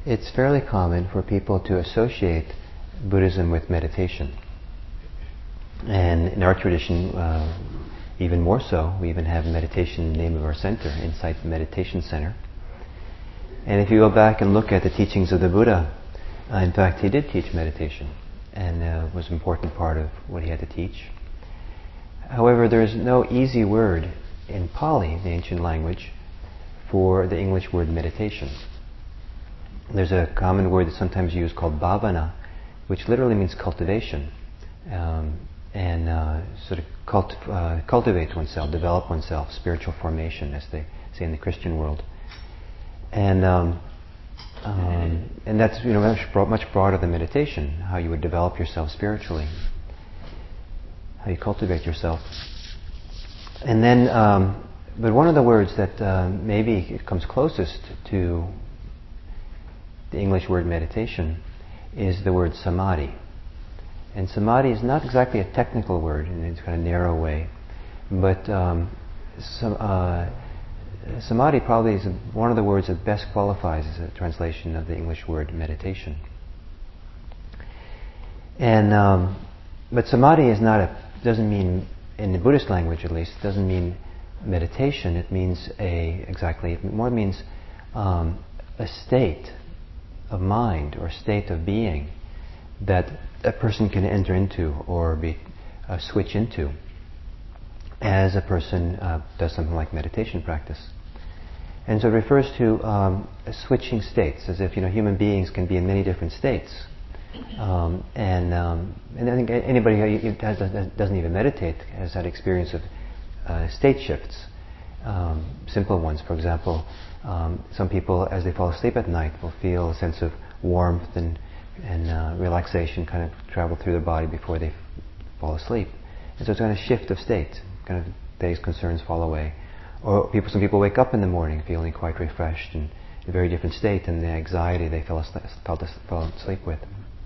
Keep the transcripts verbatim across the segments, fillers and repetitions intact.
it's fairly common for people to associate Buddhism with meditation. And in our tradition, uh, even more so, we even have meditation in the name of our center, Insight Meditation Center. And if you go back and look at the teachings of the Buddha, uh, in fact, he did teach meditation, and uh, was an important part of what he had to teach. However, there is no easy word in Pali, the ancient language, for the English word meditation. There's a common word that's sometimes used called bhavana, which literally means cultivation, um, and uh, sort of cult, uh, cultivate oneself, develop oneself, spiritual formation, as they say in the Christian world. And um, um, and that's you know much, broad, much broader than meditation. How you would develop yourself spiritually, how you cultivate yourself. And then, um, but one of the words that uh, maybe comes closest to the English word meditation is the word samadhi. And samadhi is not exactly a technical word in its kind of narrow way, but um, some. Uh, Samadhi probably is one of the words that best qualifies as a translation of the English word meditation. And um, but samadhi is not a doesn't mean, in the Buddhist language at least, doesn't mean meditation. It means a exactly it more means um, a state of mind or state of being that a person can enter into or be uh, switch into as a person uh, does something like meditation practice. And so it refers to um, switching states, as if you know human beings can be in many different states. Um, and um, and I think anybody who has, doesn't even meditate has had experience of uh, state shifts. Um, simple ones, for example, um, some people as they fall asleep at night will feel a sense of warmth and and uh, relaxation kind of travel through their body before they f- fall asleep. And so it's kind of shift of state, kind of day's concerns fall away. Or people, some people wake up in the morning feeling quite refreshed and in a very different state than the anxiety they fell asleep, fell, fell asleep with.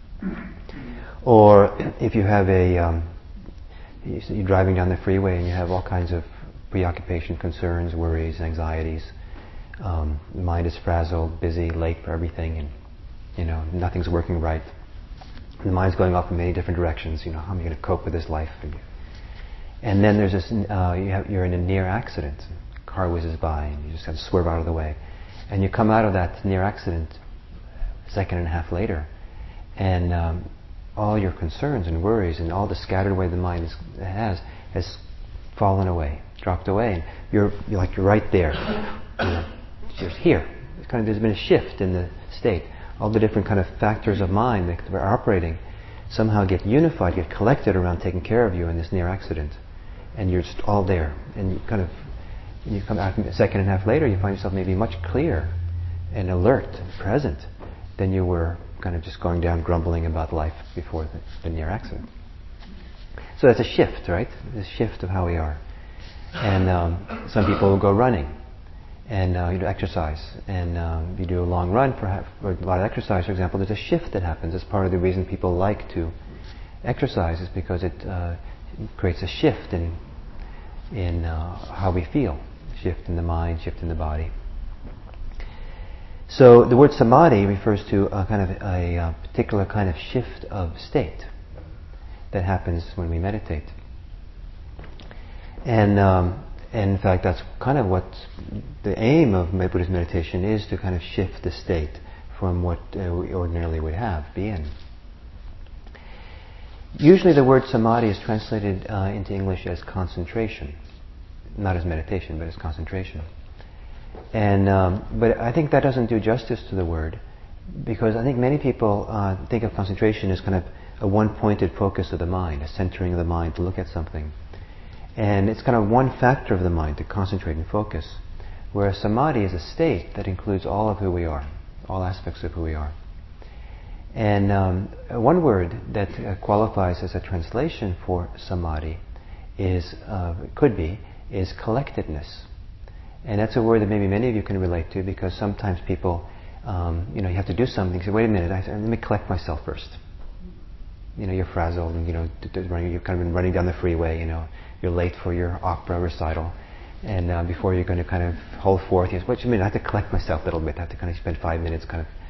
Or if you have a, um, you're driving down the freeway and you have all kinds of preoccupation, concerns, worries, anxieties. Um, the mind is frazzled, busy, late for everything, and you know nothing's working right. The mind's going off in many different directions. You know, how am I going to cope with this life? And then there's this, uh, you have, you're in a near accident. A car whizzes by and you just have to swerve out of the way. And you come out of that near accident a second and a half later, and um, all your concerns and worries and all the scattered way the mind is, has has fallen away, dropped away, and you're, you're like you're right there. You know, just here. It's kind of, there's been a shift in the state. All the different kind of factors of mind that are operating somehow get unified, get collected around taking care of you in this near accident. And you're just all there. And you kind of, you come out a second and a half later, you find yourself maybe much clearer and alert and present than you were kind of just going down grumbling about life before the, the near accident. So that's a shift, right? This shift of how we are. And um, some people will go running and uh, you do exercise. And um, you do a long run, perhaps, or a lot of exercise, for example, there's a shift that happens. It's part of the reason people like to exercise is because it uh, creates a shift in in uh, how we feel, shift in the mind, shift in the body. So the word samadhi refers to a kind of a, a particular kind of shift of state that happens when we meditate. And, um, and in fact, that's kind of what the aim of Buddhist meditation is, to kind of shift the state from what uh, we ordinarily would have, be in. Usually the word samadhi is translated uh, into English as concentration. Not as meditation, but as concentration. And um, but I think that doesn't do justice to the word, because I think many people uh, think of concentration as kind of a one-pointed focus of the mind, a centering of the mind to look at something. And it's kind of one factor of the mind to concentrate and focus. Whereas samadhi is a state that includes all of who we are, all aspects of who we are. And um, one word that uh, qualifies as a translation for samadhi is, uh, could be, is collectedness. And that's a word that maybe many of you can relate to, because sometimes people, um, you know, you have to do something. You say, wait a minute, I, let me collect myself first. You know, you're frazzled, and you know, you've kind of been running down the freeway. You know, you're late for your opera recital, and uh, before you're going to kind of hold forth, you say, wait a minute, I have to collect myself a little bit. I have to kind of spend five minutes kind of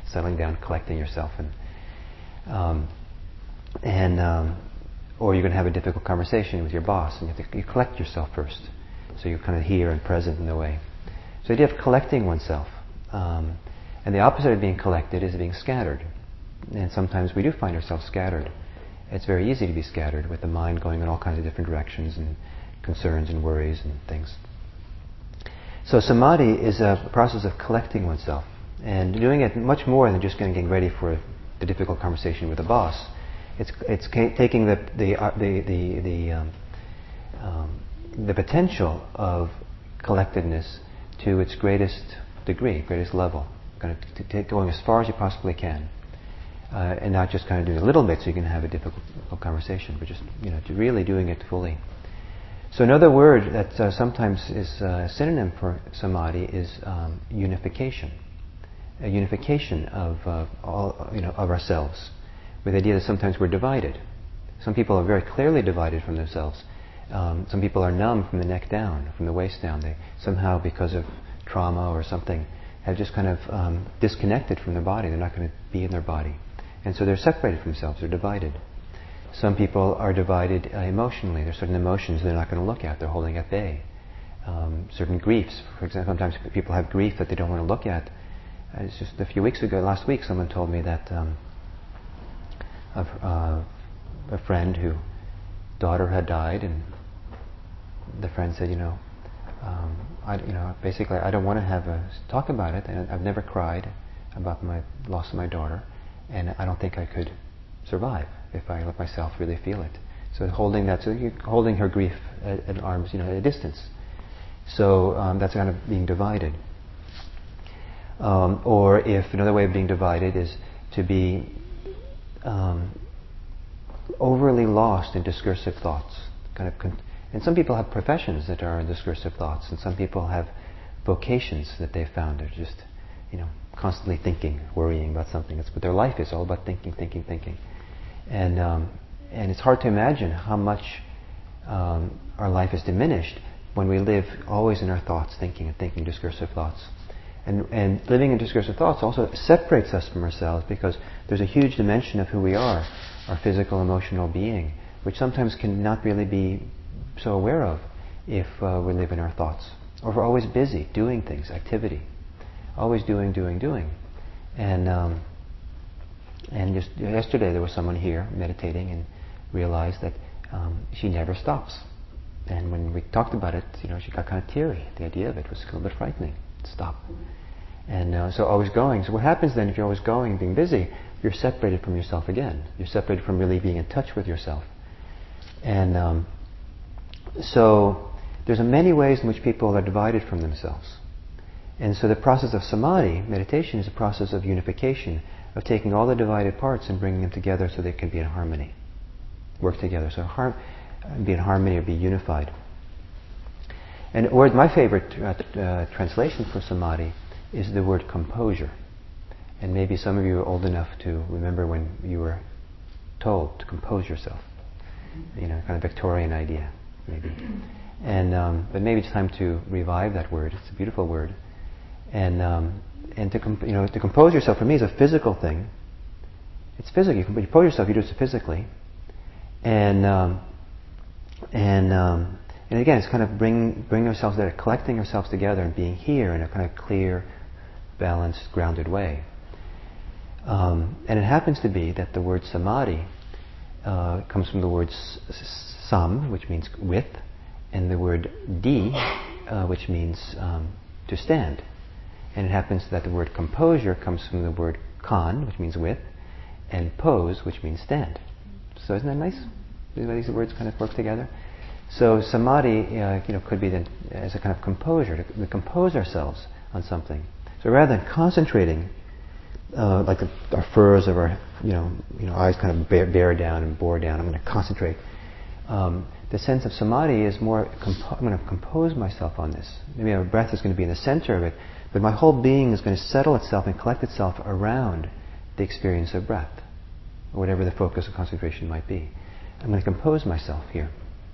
settling down, collecting yourself, and um, and um, or you're going to have a difficult conversation with your boss, and you have to you collect yourself first, so you're kind of here and present in a way. So the idea of collecting oneself, um, and the opposite of being collected is being scattered, and sometimes we do find ourselves scattered. It's very easy to be scattered with the mind going in all kinds of different directions and concerns and worries and things. So samadhi is a process of collecting oneself and doing it much more than just getting ready for the difficult conversation with the boss. It's it's ca- taking the the uh, the the the, um, um, the potential of collectedness to its greatest degree, greatest level, kind of t- t- going as far as you possibly can. Uh, and not just kind of doing a little bit so you can have a difficult conversation, but just, you know, to really doing it fully. So another word that uh, sometimes is a synonym for samadhi is um, unification. A unification of uh, all, you know, of ourselves, with the idea that sometimes we're divided. Some people are very clearly divided from themselves. Um, some people are numb from the neck down, from the waist down. They somehow, because of trauma or something, have just kind of um, disconnected from their body. They're not going to be in their body. And so they're separated from themselves, they're divided. Some people are divided uh, emotionally. There are certain emotions they're not going to look at, they're holding at bay. Um, certain griefs, for example, sometimes people have grief that they don't want to look at. Uh, it's just a few weeks ago, last week, someone told me that um, a, uh, a friend whose daughter had died, and the friend said, you know, um, I, you know, basically I don't want to have a talk about it, and I've never cried about my loss of my daughter. And I don't think I could survive if I let myself really feel it. So holding that, so you're holding her grief at, at arms, you know, at a distance. So um, that's kind of being divided. Um, or if another way of being divided is to be um, overly lost in discursive thoughts. Kind of, con- and some people have professions that are in discursive thoughts, and some people have vocations that they've found. They're just, you know, constantly thinking, worrying about something. That's what their life is, all about thinking, thinking, thinking. And um, and it's hard to imagine how much um, our life is diminished when we live always in our thoughts, thinking and thinking discursive thoughts. And and living in discursive thoughts also separates us from ourselves, because there's a huge dimension of who we are, our physical, emotional being, which sometimes can not really be so aware of if uh, we live in our thoughts. Or if we're always busy, doing things, activity. Always doing, doing, doing. And um, and just yesterday there was someone here meditating and realized that um, she never stops. And when we talked about it, you know, she got kind of teary. The idea of it was a little bit frightening. Stop. And uh, so always going. So what happens then if you're always going and being busy, you're separated from yourself again. You're separated from really being in touch with yourself. And um, so there's many ways in which people are divided from themselves. And so the process of samadhi, meditation, is a process of unification, of taking all the divided parts and bringing them together so they can be in harmony, work together. So har- be in harmony or be unified. And the word, my favorite uh, uh, translation for samadhi is the word composure. And maybe some of you are old enough to remember when you were told to compose yourself. You know, kind of Victorian idea, maybe. And um, but maybe it's time to revive that word. It's a beautiful word. And um, and to comp- you know to compose yourself for me is a physical thing. It's physical. You compose yourself. You do it physically, and um, and um, and again, it's kind of bring bring ourselves there, collecting ourselves together and being here in a kind of clear, balanced, grounded way. Um, and it happens to be that the word samadhi uh, comes from the word sam, which means with, and the word di, uh, which means um, to stand. And it happens that the word composure comes from the word kan, which means with, and pose, which means stand. So isn't that nice? These words kind of work together. So samadhi, uh, you know, could be then as a kind of composure, to, to compose ourselves on something. So rather than concentrating, uh, like the, our furs of our, you know, you know, eyes kind of bear, bear down and bore down. I'm going to concentrate. Um, the sense of samadhi is more, compo- I'm going to compose myself on this. Maybe our breath is going to be in the center of it, but my whole being is going to settle itself and collect itself around the experience of breath, or whatever the focus of concentration might be. I'm going to compose myself here.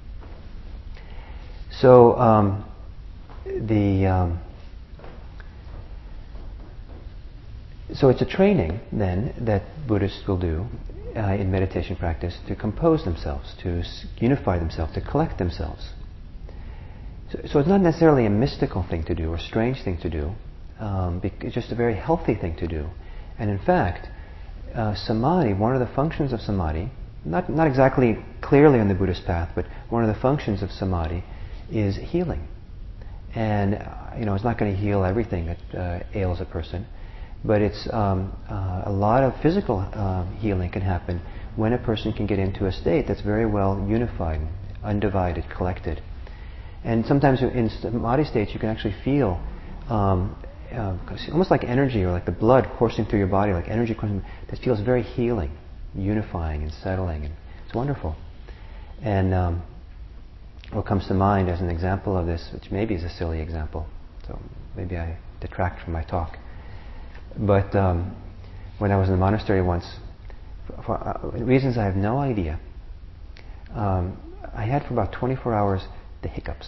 So um, the um, So it's a training then that Buddhists will do uh, in meditation practice to compose themselves, to s- unify themselves, to collect themselves. So, so it's not necessarily a mystical thing to do or strange thing to do. Um, it's just a very healthy thing to do. And in fact, uh, samadhi, one of the functions of samadhi, not, not exactly clearly on the Buddhist path, but one of the functions of samadhi is healing. And uh, you know, it's not going to heal everything that uh, ails a person, but it's um, uh, a lot of physical uh, healing can happen when a person can get into a state that's very well unified, undivided, collected. And sometimes in samadhi states you can actually feel um, uh, almost like energy or like the blood coursing through your body, like energy coursing, that feels very healing, unifying and settling, and it's wonderful. And um, what comes to mind as an example of this, which maybe is a silly example, so maybe I detract from my talk, but um, when I was in the monastery once, for, for uh, reasons I have no idea, um, I had for about twenty-four hours the hiccups.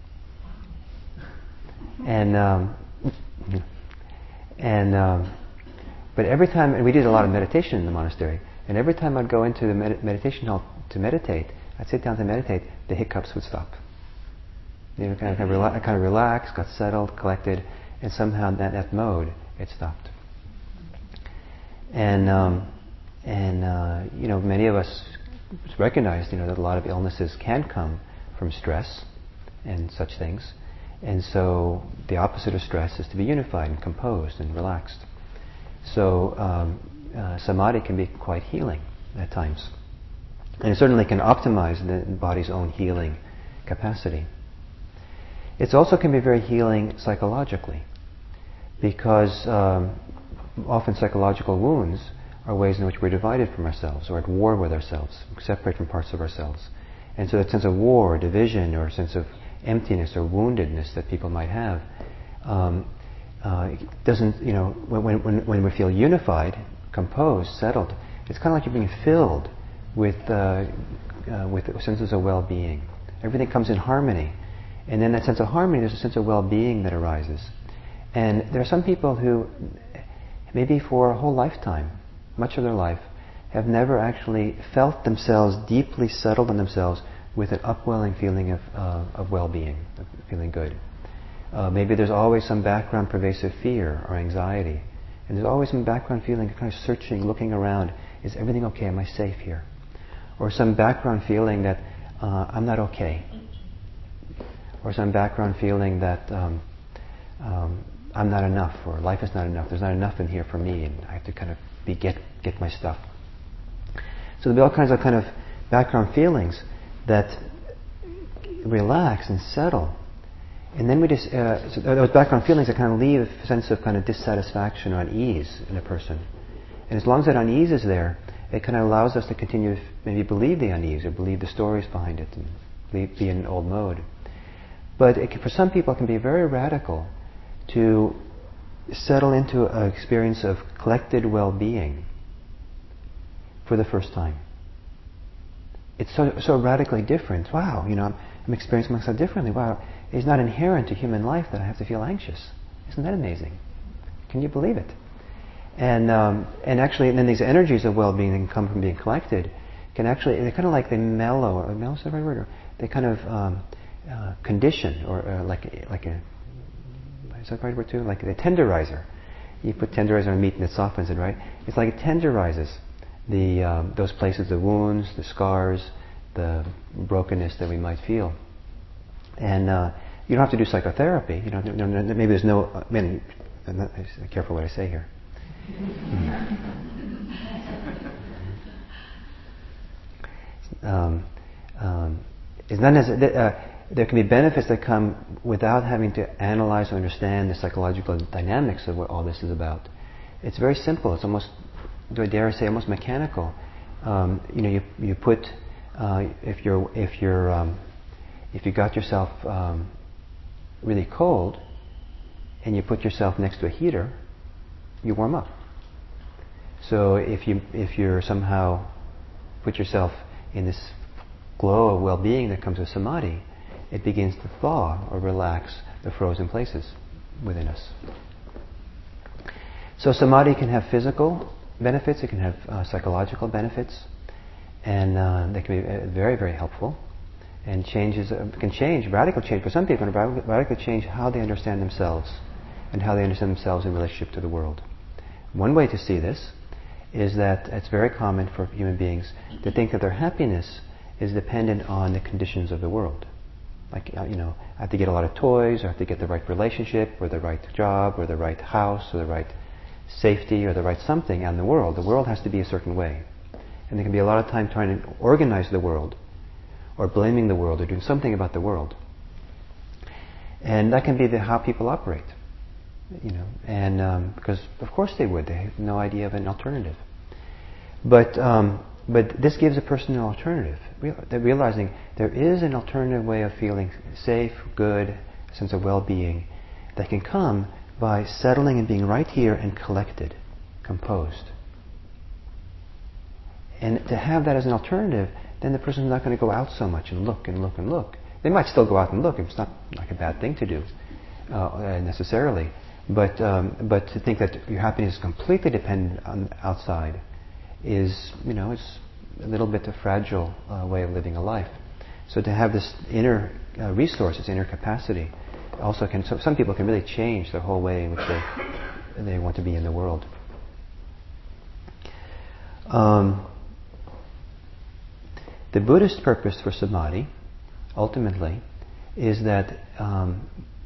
And um, and um, but every time, and we did a lot of meditation in the monastery, and every time I'd go into the med- meditation hall to meditate, I'd sit down to meditate, the hiccups would stop. You know, kind of, kind of, rela- kind of relaxed, got settled, collected, and somehow in that, that mode, it stopped. And um, and uh, you know, many of us recognize, you know, that a lot of illnesses can come from stress and such things. And so the opposite of stress is to be unified and composed and relaxed. So um, uh, samadhi can be quite healing at times. And it certainly can optimize the body's own healing capacity. It also can be very healing psychologically, because um, often psychological wounds are ways in which we're divided from ourselves, or at war with ourselves, separate from parts of ourselves. And so that sense of war, or division, or sense of emptiness or woundedness that people might have um, uh, doesn't, you know, when, when, when we feel unified, composed, settled, it's kind of like you're being filled with, uh, uh, with senses of well-being. Everything comes in harmony. And in that sense of harmony, there's a sense of well-being that arises. And there are some people who, maybe for a whole lifetime, much of their life, have never actually felt themselves deeply settled in themselves with an upwelling feeling of, uh, of well-being, of feeling good. Uh, maybe there's always some background pervasive fear or anxiety. And there's always some background feeling of kind of searching, looking around. Is everything okay? Am I safe here? Or some background feeling that uh, I'm not okay. Or some background feeling that um, um, I'm not enough, or life is not enough. There's not enough in here for me, and I have to kind of be get get my stuff. So there'll be all kinds of kind of background feelings that relax and settle. And then we just, uh, so those background feelings that kind of leave a sense of kind of dissatisfaction or unease in a person. And as long as that unease is there, it kind of allows us to continue to maybe believe the unease or believe the stories behind it and believe, be in an old mode. But it can, for some people it can be very radical to settle into an experience of collected well-being for the first time. It's so so radically different. Wow, you know, I'm, I'm experiencing myself differently. Wow, it's not inherent to human life that I have to feel anxious. Isn't that amazing? Can you believe it? And um, and actually, and then these energies of well-being that can come from being collected can actually, they're kind of like they mellow, or mellow is the right word? Or they kind of um, uh, condition, or uh, like like a, is that the right word too? Like a tenderizer. You put tenderizer on meat and it softens it, right? It's like it tenderizes the um, those places, the wounds, the scars, the brokenness that we might feel. And uh, you don't have to do psychotherapy. You know, maybe there's no. I mean, I'm not, I'm careful what I say here. um, um, it's not necessarily, uh, there can be benefits that come without having to analyze or understand the psychological dynamics of what all this is about. It's very simple. It's almost, do I dare say, almost mechanical. Um, you know, you you put uh, if you're if you're um, if you got yourself um, really cold, and you put yourself next to a heater, you warm up. So if you if you're somehow put yourself in this glow of well-being that comes with samadhi, it begins to thaw or relax the frozen places within us. So samadhi can have physical benefits, it can have uh, psychological benefits, and uh, they can be uh, very, very helpful. And changes uh, can change, radical change. For some people, can radically change how they understand themselves and how they understand themselves in relationship to the world. One way to see this is that it's very common for human beings to think that their happiness is dependent on the conditions of the world. Like, you know, I have to get a lot of toys, or I have to get the right relationship, or the right job, or the right house, or the right safety, or the right something in the world. The world has to be a certain way. And there can be a lot of time trying to organize the world, or blaming the world, or doing something about the world. And that can be the, how people operate. You know, and um, because of course they would, they have no idea of an alternative. But um, but this gives a person an alternative. Real, they're realizing there is an alternative way of feeling safe, good, a sense of well-being that can come by settling and being right here and collected, composed. And to have that as an alternative, then the person's not going to go out so much and look and look and look. They might still go out and look. It's not like a bad thing to do uh, necessarily. But um, but to think that your happiness is completely dependent on the outside is, you know, it's a little bit a fragile uh, way of living a life. So to have this inner uh, resource, this inner capacity, also can. So some people can really change the whole way in which they they want to be in the world. Um, the Buddhist purpose for samadhi, ultimately, is that. Um,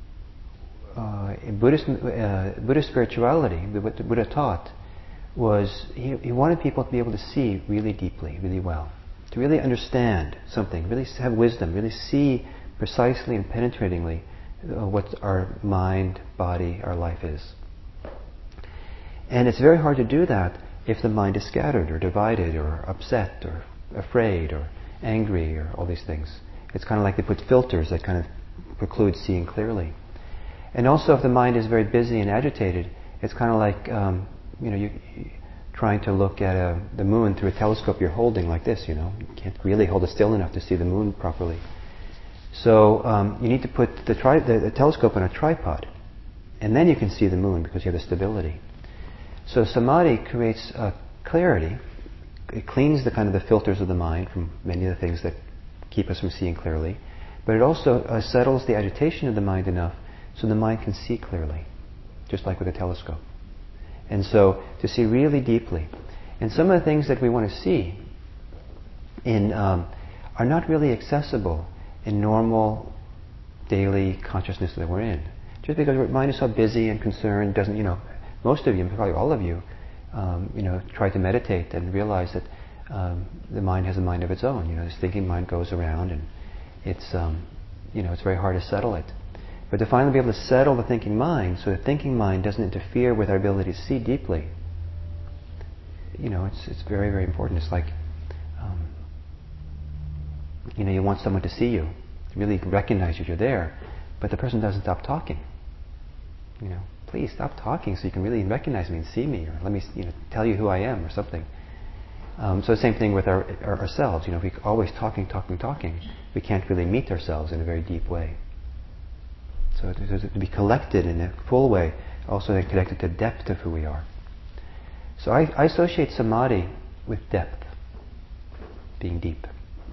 Uh, in Buddhist, uh, Buddhist spirituality, what the Buddha taught was he, he wanted people to be able to see really deeply, really well, to really understand something, really have wisdom, really see precisely and penetratingly uh, what our mind, body, our life is. And it's very hard to do that if the mind is scattered or divided or upset or afraid or angry or all these things. It's kind of like they put filters that kind of preclude seeing clearly. And also, if the mind is very busy and agitated, it's kind of like um, you know, you, you trying to look at a, the moon through a telescope you're holding like this. You know, you can't really hold it still enough to see the moon properly. So um, you need to put the, tri- the, the telescope on a tripod, and then you can see the moon because you have the stability. So samadhi creates uh, clarity. It cleans the kind of the filters of the mind from many of the things that keep us from seeing clearly, but it also uh, settles the agitation of the mind enough so the mind can see clearly, just like with a telescope. And so, to see really deeply. And some of the things that we want to see in um, are not really accessible in normal daily consciousness that we're in. Just because our mind is so busy and concerned, doesn't, you know, most of you, probably all of you, um, you know, try to meditate and realize that um, the mind has a mind of its own. You know, this thinking mind goes around, and it's, um, you know, it's very hard to settle it. But to finally be able to settle the thinking mind so the thinking mind doesn't interfere with our ability to see deeply, you know, it's it's very, very important. It's like, um, you know, you want someone to see you, really recognize you, you're there, but the person doesn't stop talking. You know, please stop talking so you can really recognize me and see me, or let me, you know, tell you who I am, or something. Um, so the same thing with our, our ourselves. You know, if we're always talking, talking, talking, we can't really meet ourselves in a very deep way. So to, to be collected in a full way, also connected to depth of who we are. So I, I associate samadhi with depth, being deep.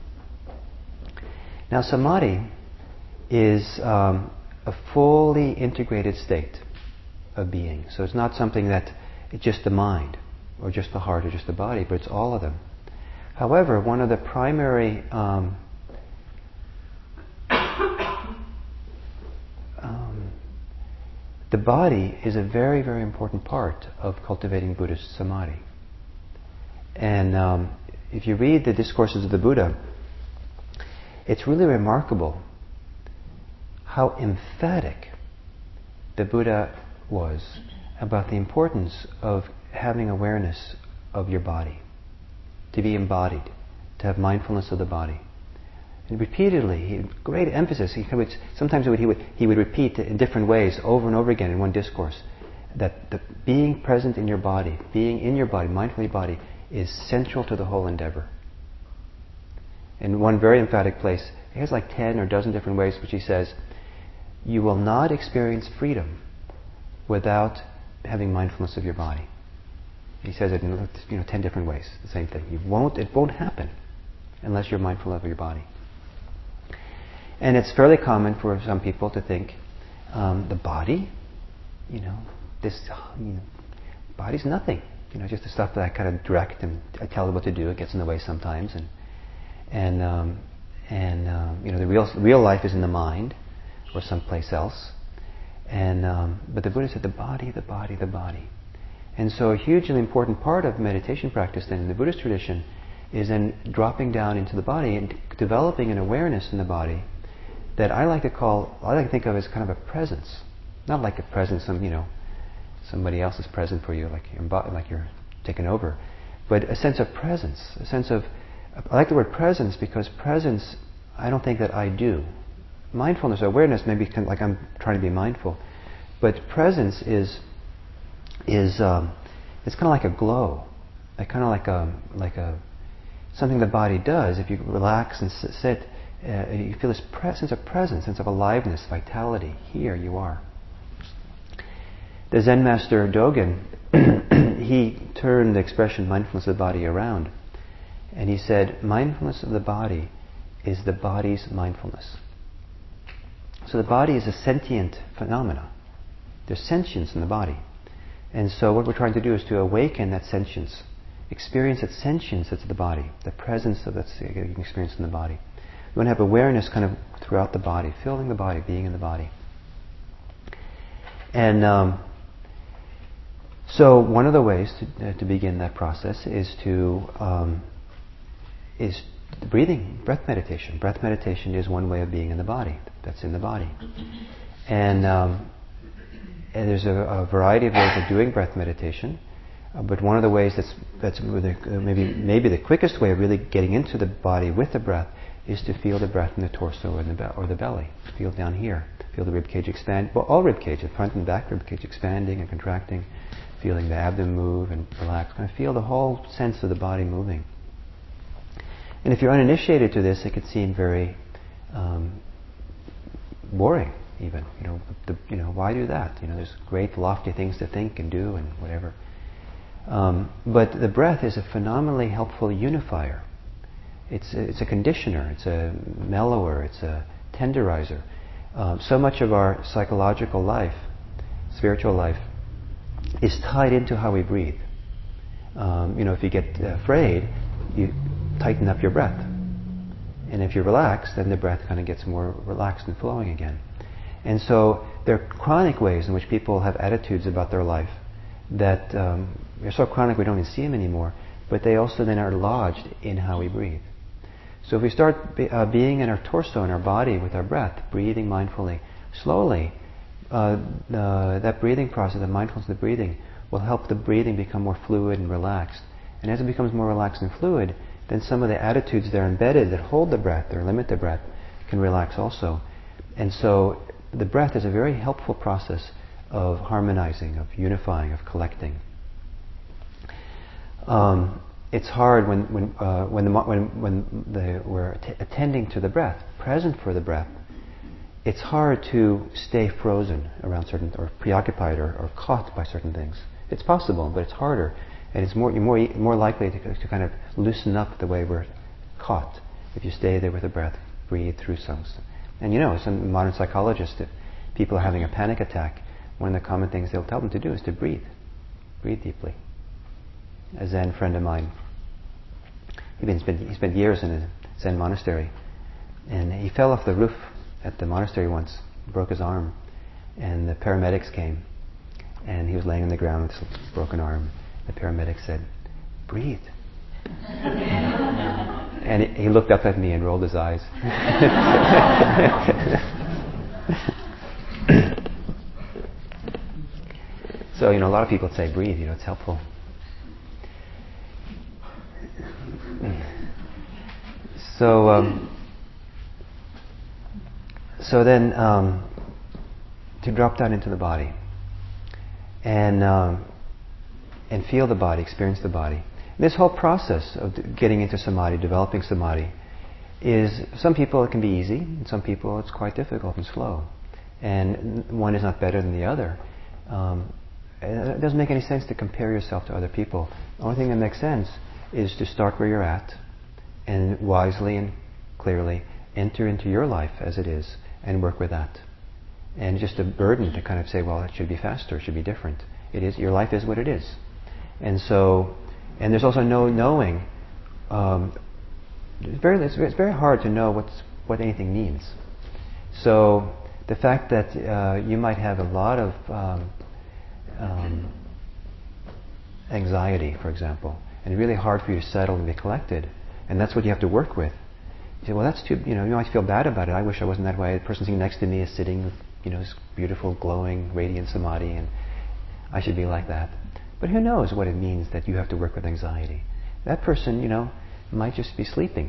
Now samadhi is um, a fully integrated state of being. So it's not something that it's just the mind, or just the heart, or just the body, but it's all of them. However, one of the primary um, the body is a very, very important part of cultivating Buddhist samadhi. And um, if you read the discourses of the Buddha, it's really remarkable how emphatic the Buddha was about the importance of having awareness of your body, to be embodied, to have mindfulness of the body. And repeatedly, he, great emphasis. He would, sometimes he would, he would he would repeat in different ways over and over again in one discourse that the being present in your body, being in your body, mindful in your body, is central to the whole endeavor. In one very emphatic place, he has like ten or a dozen different ways which he says, you will not experience freedom without having mindfulness of your body. He says it in you know ten different ways. The same thing. You won't. It won't happen unless you're mindful of your body. And it's fairly common for some people to think um, the body, you know, this you know, body's nothing. You know, just the stuff that I kind of direct and I tell it what to do. It gets in the way sometimes, and and um, and um, you know, the real real life is in the mind or someplace else. And um, but the Buddha said the body, the body, the body. And so a hugely important part of meditation practice then in the Buddhist tradition is then dropping down into the body and developing an awareness in the body that I like to call, I like to think of as kind of a presence. Not like a presence of, you know, somebody else is present for you, like you're, like you're taken over. But a sense of presence, a sense of, I like the word presence because presence, I don't think that I do. Mindfulness, awareness, maybe can, like I'm trying to be mindful. But presence is, is um, it's kind of like a glow, like kind of like a like a something the body does. If you relax and sit, uh, you feel this pre- sense of presence, sense of aliveness, vitality. Here you are. The Zen master Dogen, he turned the expression mindfulness of the body around, and he said, mindfulness of the body is the body's mindfulness. So the body is a sentient phenomena. There's sentience in the body. And so what we're trying to do is to awaken that sentience, experience that sentience that's the body, the presence of that you can experience in the body. You want to have awareness kind of throughout the body, filling the body, being in the body. And um, so one of the ways to, uh, to begin that process is to um, is breathing, breath meditation. Breath meditation is one way of being in the body. That's in the body. And um, And there's a, a variety of ways of doing breath meditation, uh, but one of the ways that's that's the, uh, maybe maybe the quickest way of really getting into the body with the breath is to feel the breath in the torso or the be- or the belly. Feel down here. Feel the rib cage expand. Well, all rib cage, the front and back rib cage expanding and contracting. Feeling the abdomen move and relax. Kind of feel the whole sense of the body moving. And if you're uninitiated to this, it could seem very um, boring. Even, you know, the, you know, why do that? You know, there's great lofty things to think and do and whatever. Um, but the breath is a phenomenally helpful unifier. It's a, it's a conditioner. It's a mellower. It's a tenderizer. Um, so much of our psychological life, spiritual life, is tied into how we breathe. Um, you know, if you get afraid, you tighten up your breath, and if you're relaxed, then the breath kind of gets more relaxed and flowing again. And so there are chronic ways in which people have attitudes about their life that um, they're so chronic we don't even see them anymore, but they also then are lodged in how we breathe. So if we start be, uh, being in our torso, in our body with our breath, breathing mindfully, slowly, uh, uh, that breathing process, the mindfulness of the breathing, will help the breathing become more fluid and relaxed. And as it becomes more relaxed and fluid, then some of the attitudes that are embedded that hold the breath or limit the breath can relax also. And so the breath is a very helpful process of harmonizing, of unifying, of collecting. Um, it's hard when when uh, when, the, when when the, we're t- attending to the breath, present for the breath. It's hard to stay frozen around certain, or preoccupied, or, or caught by certain things. It's possible, but it's harder, and it's more you're more more likely to, to kind of loosen up the way we're caught if you stay there with the breath, breathe through some. And you know, some modern psychologists, if people are having a panic attack, one of the common things they'll tell them to do is to breathe. Breathe deeply. A Zen friend of mine, he'd been, spent, he spent years in a Zen monastery, and he fell off the roof at the monastery once, broke his arm, and the paramedics came, and he was laying on the ground with his broken arm. The paramedic said, "Breathe." And he looked up at me and rolled his eyes. So, you know, a lot of people say breathe, you know, it's helpful. So, um, so then, um, to drop down into the body and um, and feel the body, experience the body. This whole process of getting into samadhi, developing samadhi, is, some people it can be easy, and some people it's quite difficult and slow. And one is not better than the other. Um, it doesn't make any sense to compare yourself to other people. The only thing that makes sense is to start where you're at and wisely and clearly enter into your life as it is and work with that. And just a burden to kind of say, well, it should be faster, it should be different. It is, your life is what it is. And so, and there's also no knowing. Um, it's very, it's, it's very hard to know what's, what anything means. So the fact that uh, you might have a lot of um, um, anxiety, for example, and it's really hard for you to settle and be collected, and that's what you have to work with. You say, well, that's too, you know, you might feel bad about it. I wish I wasn't that way. The person sitting next to me is sitting with, you know, this beautiful, glowing, radiant samadhi, and I should be like that. But who knows what it means that you have to work with anxiety? That person, you know, might just be sleeping.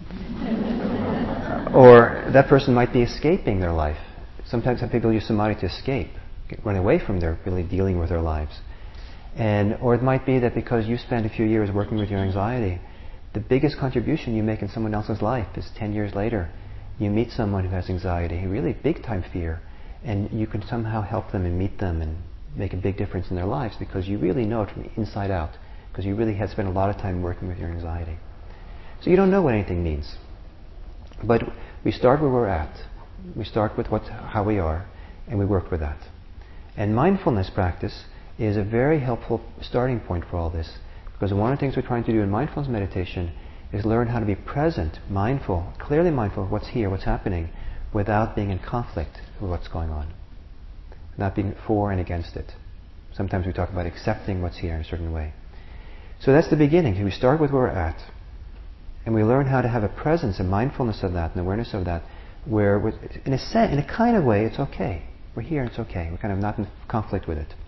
Or that person might be escaping their life. Sometimes some people use samadhi to escape, run away from their really dealing with their lives. And or it might be that because you spend a few years working with your anxiety, the biggest contribution you make in someone else's life is ten years later. You meet someone who has anxiety, really big time fear, and you can somehow help them and meet them and make a big difference in their lives because you really know it from the inside out, because you really had spent a lot of time working with your anxiety. So you don't know what anything means. But we start where we're at. We start with what, how we are, and we work with that. And mindfulness practice is a very helpful starting point for all this, because one of the things we're trying to do in mindfulness meditation is learn how to be present, mindful, clearly mindful of what's here, what's happening, without being in conflict with what's going on. Not being for and against it. Sometimes we talk about accepting what's here in a certain way. So that's the beginning. We start with where we're at. And we learn how to have a presence, a mindfulness of that, an awareness of that, where, in a sense, in a kind of way, it's okay. We're here, it's okay. We're kind of not in conflict with it.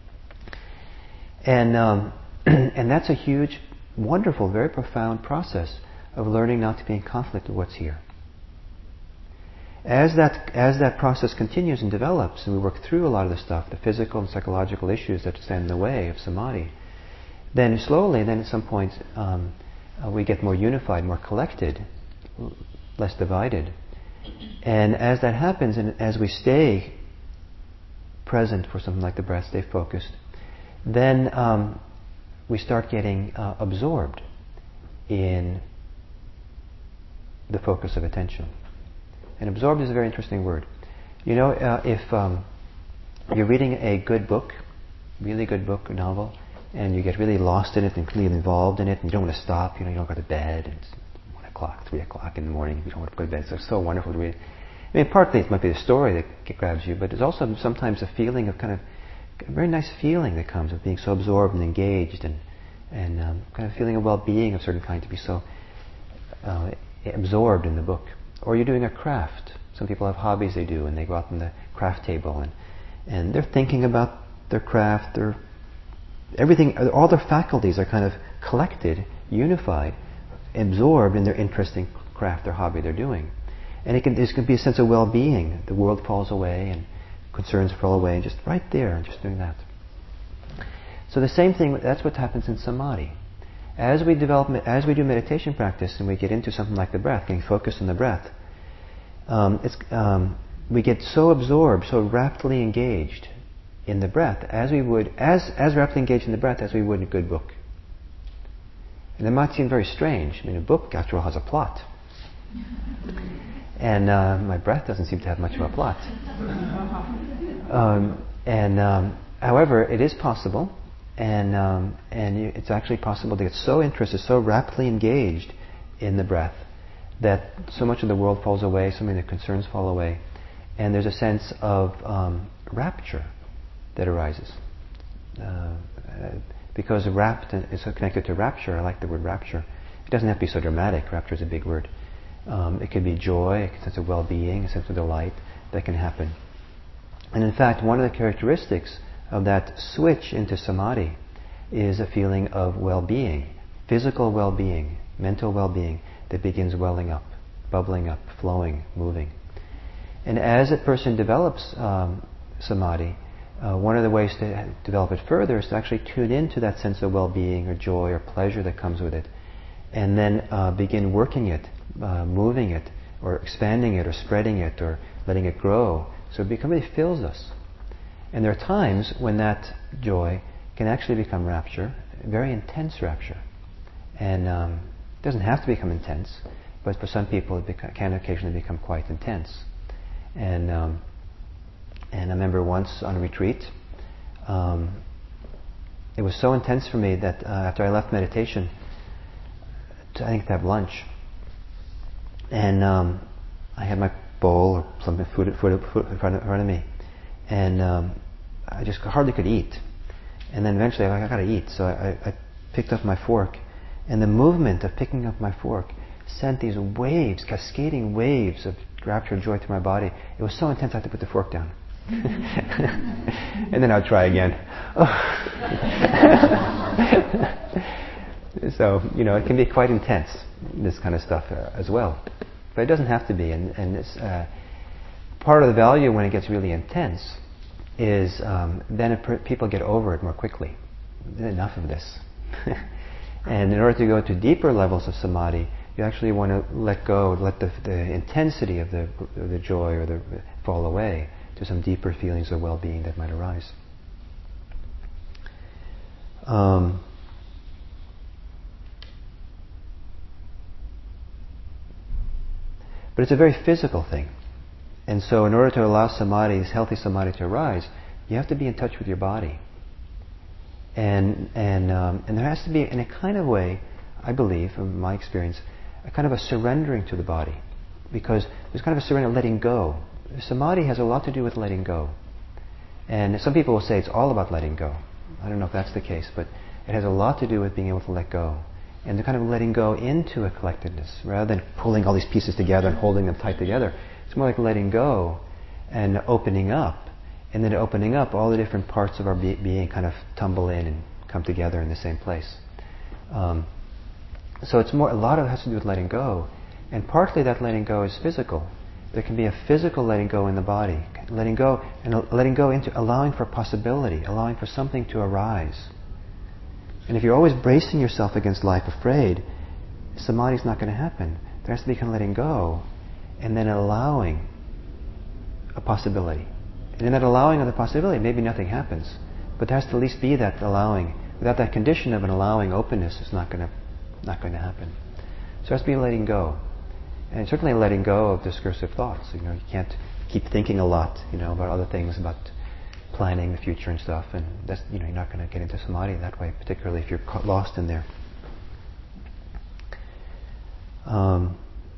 And um, and that's a huge, wonderful, very profound process of learning not to be in conflict with what's here. As that as that process continues and develops, and we work through a lot of the stuff, the physical and psychological issues that stand in the way of samadhi, then slowly, then at some point, um, uh, we get more unified, more collected, less divided. And as that happens, and as we stay present for something like the breath, stay focused, then um, we start getting uh, absorbed in the focus of attention. And absorbed is a very interesting word. You know, uh, if um, you're reading a good book, really good book or novel, and you get really lost in it and really involved in it, and you don't want to stop, you know, you don't go to bed, and it's one o'clock, three o'clock in the morning, you don't want to go to bed, so it's so wonderful to read. I mean, partly it might be the story that grabs you, but there's also sometimes a feeling of kind of, a very nice feeling that comes of being so absorbed and engaged, and, and um, kind of feeling a well-being of a certain kind, to be so uh, absorbed in the book. Or you're doing a craft. Some people have hobbies they do, and they go out on the craft table, and, and they're thinking about their craft, their everything, all their faculties are kind of collected, unified, absorbed in their interesting craft or hobby they're doing. And it can, there can be a sense of well-being. The world falls away and concerns fall away, just right there, just doing that. So the same thing, that's what happens in samadhi. As we develop, as we do meditation practice and we get into something like the breath, getting focused on the breath, um, it's, um, we get so absorbed, so rapidly engaged in the breath, as we would, as as rapidly engaged in the breath as we would in a good book. And it might seem very strange. I mean, a book, after all, has a plot. And uh, my breath doesn't seem to have much of a plot. Um, and um, however, it is possible, and um, and you, it's actually possible to get so interested, so rapidly engaged in the breath, that so much of the world falls away, so many of the concerns fall away, and there's a sense of um, rapture that arises. Uh, because rapt is so connected to rapture, I like the word rapture. It doesn't have to be so dramatic. Rapture is a big word. Um, it could be joy, a sense of well-being, a sense of delight that can happen. And in fact, one of the characteristics of that switch into samadhi is a feeling of well-being, physical well-being, mental well-being that begins welling up, bubbling up, flowing, moving. And as a person develops um, samadhi, uh, one of the ways to develop it further is to actually tune into that sense of well-being or joy or pleasure that comes with it, and then uh, begin working it, uh, moving it, or expanding it, or spreading it, or letting it grow, so it becomes, really fills us. And there are times when that joy can actually become rapture, very intense rapture. And um, it doesn't have to become intense, but for some people it beca- can occasionally become quite intense. And um, and I remember once on a retreat, um, it was so intense for me that uh, after I left meditation, to, I think to have lunch, and um, I had my bowl or some food, food, food in front of, in front of me, and um, I just hardly could eat. And then eventually I, I got to eat, so I, I picked up my fork, and the movement of picking up my fork sent these waves, cascading waves of rapture and joy through my body. It was so intense I had to put the fork down. And then I'd try again. So, you know, it can be quite intense, this kind of stuff uh, as well. But it doesn't have to be. And, and it's, uh, part of the value when it gets really intense is um, then it per- people get over it more quickly. Enough of this. And in order to go to deeper levels of samadhi, you actually want to let go, let the, the intensity of the, of the joy or the fall away to some deeper feelings of well-being that might arise. Um, but it's a very physical thing. And so in order to allow samadhi, this healthy samadhi to arise, you have to be in touch with your body. And and um, and there has to be, in a kind of way, I believe, from my experience, a kind of a surrendering to the body. Because there's kind of a surrender, letting go. Samadhi has a lot to do with letting go. And some people will say it's all about letting go. I don't know if that's the case, but it has a lot to do with being able to let go. And the kind of letting go into a collectedness, rather than pulling all these pieces together and holding them tight together. It's more like letting go and opening up. And then opening up, all the different parts of our be- being kind of tumble in and come together in the same place. Um, so it's more, a lot of it has to do with letting go. And partly that letting go is physical. There can be a physical letting go in the body. Letting go, and letting go into allowing for possibility, allowing for something to arise. And if you're always bracing yourself against life afraid, samadhi's not going to happen. There has to be kind of letting go, and then allowing a possibility. And in that allowing of the possibility, maybe nothing happens. But there has to at least be that allowing. Without that condition of an allowing openness, it's not going to not going to happen. So it has to be letting go. And certainly letting go of discursive thoughts. You know, you can't keep thinking a lot, you know, about other things, about planning the future and stuff. And that's, you know, you're not going to get into samadhi that way, particularly if you're lost in there. Um,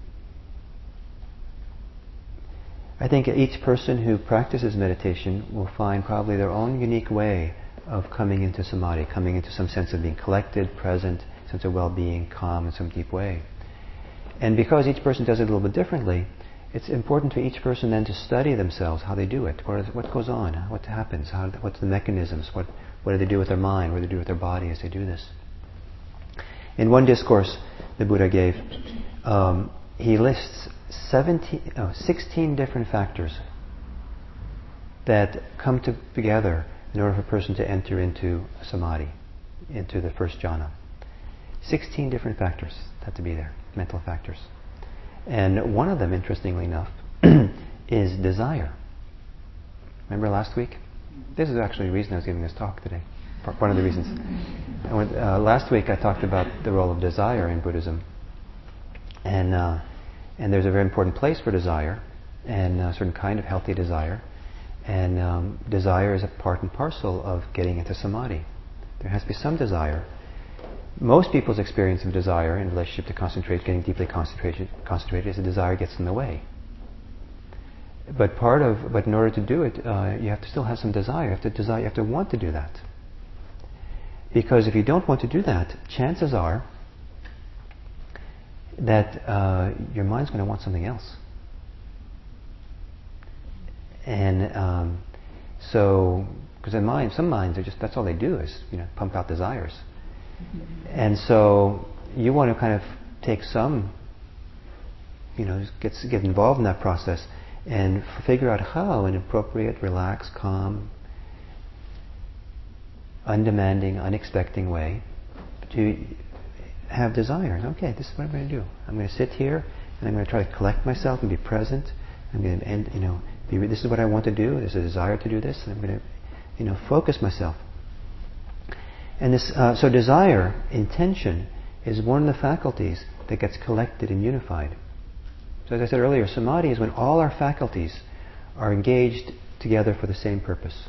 I think each person who practices meditation will find probably their own unique way of coming into samadhi, coming into some sense of being collected, present, sense of well-being, calm in some deep way. And because each person does it a little bit differently, it's important to each person then to study themselves, how they do it, what, is, what goes on, what happens, how, what's the mechanisms, what, what do they do with their mind, what do they do with their body as they do this. In one discourse the Buddha gave, um, he lists seventeen, oh, sixteen different factors that come to, together in order for a person to enter into samadhi, into the first jhana. sixteen different factors have to be there, mental factors. And one of them, interestingly enough, is desire. Remember last week? This is actually the reason I was giving this talk today. One of the reasons. I went, uh, last week I talked about the role of desire in Buddhism. And uh, and there's a very important place for desire, and a certain kind of healthy desire. And um, desire is a part and parcel of getting into samadhi. There has to be some desire. Most people's experience of desire in relationship to concentrate, getting deeply concentrated, concentrated is the desire gets in the way. But part of, but in order to do it, uh, you have to still have some desire. You have to desire. You have to want to do that. Because if you don't want to do that, chances are that uh, your mind's going to want something else. And um, so, because in mind, some minds are just, that's all they do is, you know, pump out desires. And so you want to kind of take some, you know, get, get involved in that process and f- figure out how an appropriate, relaxed, calm, undemanding, unexpecting way to have desires. Okay, this is what I'm going to do. I'm going to sit here and I'm going to try to collect myself and be present. I'm going to end, you know, be, this is what I want to do. There's a desire to do this. And I'm going to you know, focus myself. And this, uh, so desire, intention, is one of the faculties that gets collected and unified. So as I said earlier, samadhi is when all our faculties are engaged together for the same purpose.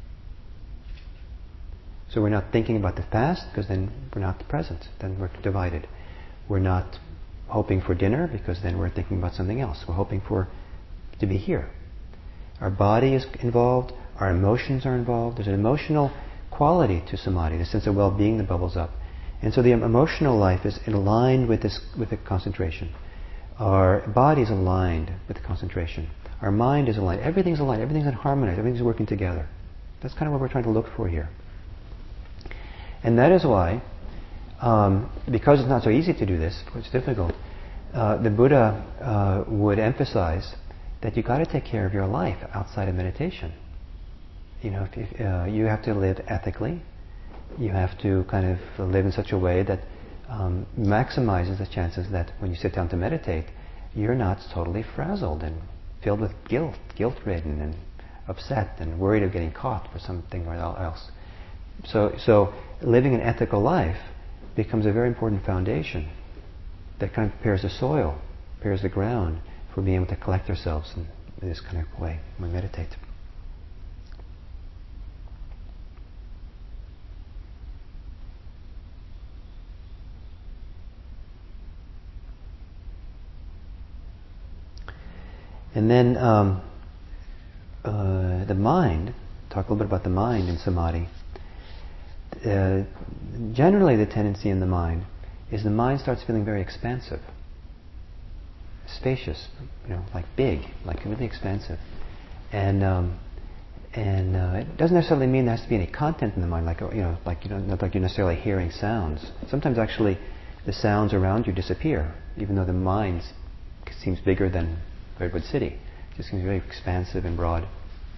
So we're not thinking about the past, because then we're not present, then we're divided. We're not hoping for dinner, because then we're thinking about something else. We're hoping for to be here. Our body is involved, our emotions are involved. There's an emotional quality to samadhi, the sense of well-being that bubbles up. And so the emotional life is aligned with this, with the concentration. Our body is aligned with the concentration. Our mind is aligned. Everything's aligned. Everything's in harmony. Everything's working together. That's kind of what we're trying to look for here. And that is why, um, because it's not so easy to do this, it's difficult, uh, the Buddha uh, would emphasize that you've got to take care of your life outside of meditation. You know, if, if, uh, you have to live ethically. You have to kind of live in such a way that um, maximizes the chances that when you sit down to meditate, you're not totally frazzled and filled with guilt, guilt-ridden and upset and worried of getting caught for something or else. So, so living an ethical life becomes a very important foundation that kind of prepares the soil, prepares the ground for being able to collect ourselves in this kind of way when we meditate. And then um, uh, the mind, talk a little bit about the mind in samadhi. Uh, generally the tendency in the mind is the mind starts feeling very expansive, spacious, you know, like big, like really expansive. And um, and uh, it doesn't necessarily mean there has to be any content in the mind, like, you know, like you don't, not like you're necessarily hearing sounds. Sometimes actually the sounds around you disappear, even though the mind seems bigger than Redwood City. It just seems very expansive and broad.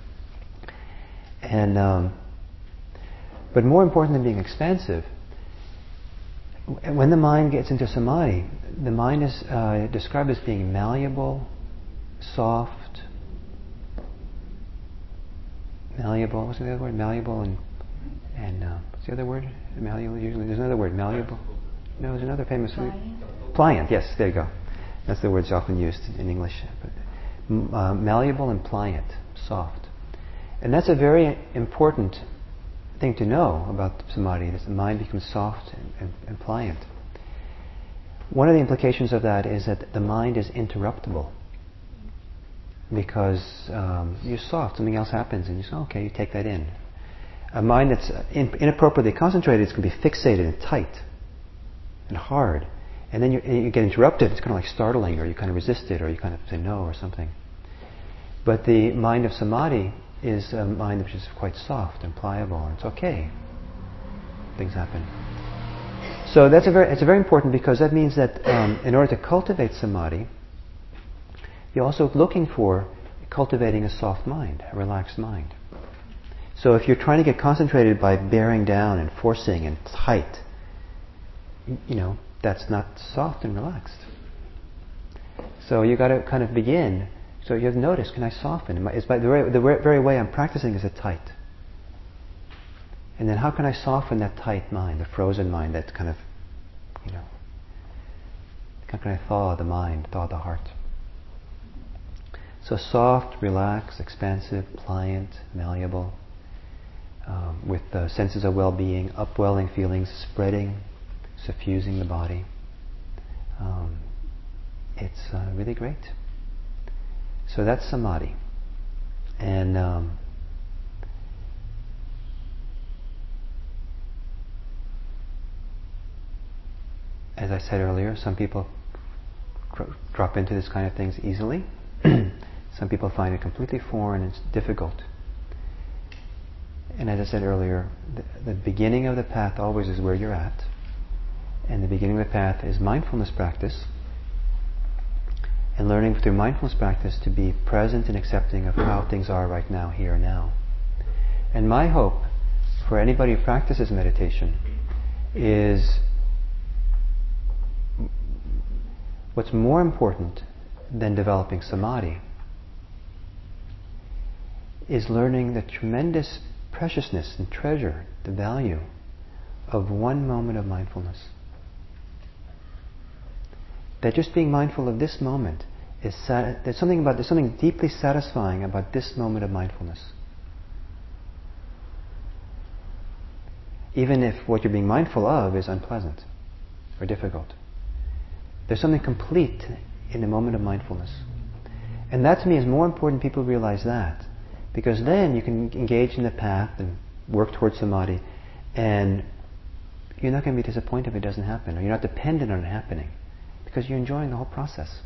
And um, but more important than being expansive, when the mind gets into samadhi, the mind is uh, described as being malleable, soft, malleable. What's the other word? Malleable and and uh, what's the other word? Malleable. Usually, there's another word. Malleable. No, there's another famous word. Pliant. Pliant. Yes, there you go. That's the word that's often used in English. But, uh, malleable and pliant, soft. And that's a very important thing to know about samadhi, that the mind becomes soft and, and, and pliant. One of the implications of that is that the mind is interruptible. Because um, you're soft, something else happens, and you say, okay, you take that in. A mind that's in, inappropriately concentrated is going to be fixated and tight and hard. And then you, you get interrupted, it's kind of like startling, or you kind of resist it, or you kind of say no, or something. But the mind of samadhi is a mind which is quite soft and pliable, and it's okay. Things happen. So that's a very, it's a very important, because that means that um, in order to cultivate samadhi, you're also looking for cultivating a soft mind, a relaxed mind. So if you're trying to get concentrated by bearing down and forcing and tight, you know, that's not soft and relaxed. So you got to kind of begin. So you have to notice, can I soften? It's by the very, the very way I'm practicing is it tight? And then how can I soften that tight mind, the frozen mind, that kind of, you know, how can I thaw the mind, thaw the heart? So soft, relaxed, expansive, pliant, malleable, um, with uh, senses of well-being, upwelling feelings, spreading, suffusing the body. Um, it's uh, really great. So that's samadhi. And um, as I said earlier, some people dro- drop into this kind of things easily. Some people find it completely foreign and it's difficult. And as I said earlier, the, the beginning of the path always is where you're at. And the beginning of the path is mindfulness practice. And learning through mindfulness practice to be present and accepting of how things are right now, here and now. And my hope for anybody who practices meditation is what's more important than developing samadhi is learning the tremendous preciousness and treasure, the value of one moment of mindfulness. That just being mindful of this moment is sat- there's something about there's something deeply satisfying about this moment of mindfulness. Even if what you're being mindful of is unpleasant or difficult. There's something complete in the moment of mindfulness. And that to me is more important people realize that. Because then you can engage in the path and work towards samadhi, and you're not going to be disappointed if it doesn't happen, or you're not dependent on it happening, because you're enjoying the whole process.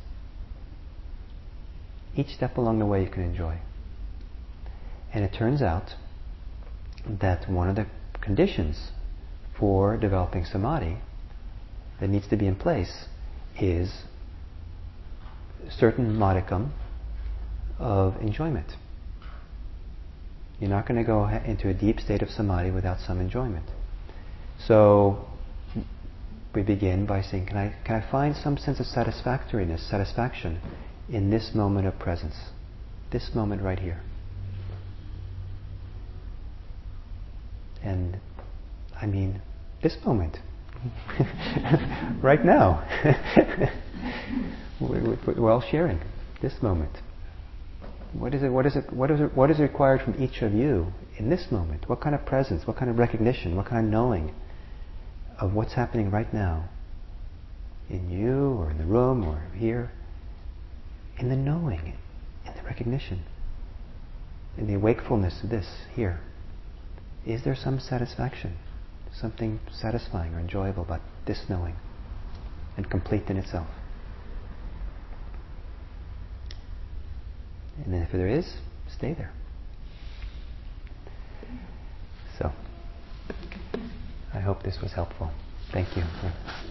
Each step along the way you can enjoy. And it turns out that one of the conditions for developing samadhi that needs to be in place is a certain modicum of enjoyment. You're not going to go into a deep state of samadhi without some enjoyment. So we begin by saying, can I, can I find some sense of satisfactoriness, satisfaction in this moment of presence, this moment right here? And I mean, this moment, right now, we're all sharing this moment. What is it? What is it? What is it? What is required from each of you in this moment? What kind of presence? What kind of recognition? What kind of knowing of what's happening right now in you, or in the room, or here? In the knowing, in the recognition, in the wakefulness of this here. Is there some satisfaction, something satisfying or enjoyable about this knowing, and complete in itself? And then if there is, stay there. So, I hope this was helpful. Thank you.